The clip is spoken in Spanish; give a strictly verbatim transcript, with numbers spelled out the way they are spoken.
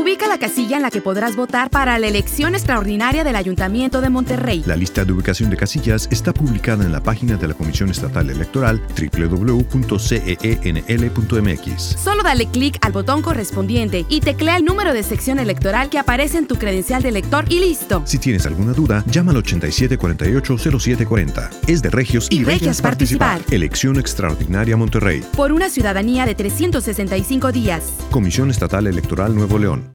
Ubica la casilla en la que podrás votar para la elección extraordinaria del Ayuntamiento de Monterrey. La lista de ubicación de casillas está publicada en la página de la Comisión Estatal Electoral doble u doble u doble u punto c e e n l punto m x. Solo dale clic al botón correspondiente y teclea el número de sección electoral que aparece en tu credencial de elector y listo. Si tienes alguna duda, llama al ochenta y siete cuarenta y ocho cero siete cuarenta. Es de Regios y, y Regias participar. participar. Elección extraordinaria Monterrey. Por una ciudadanía de trescientos sesenta y cinco días. Comisión Estatal Electoral Nuevo León.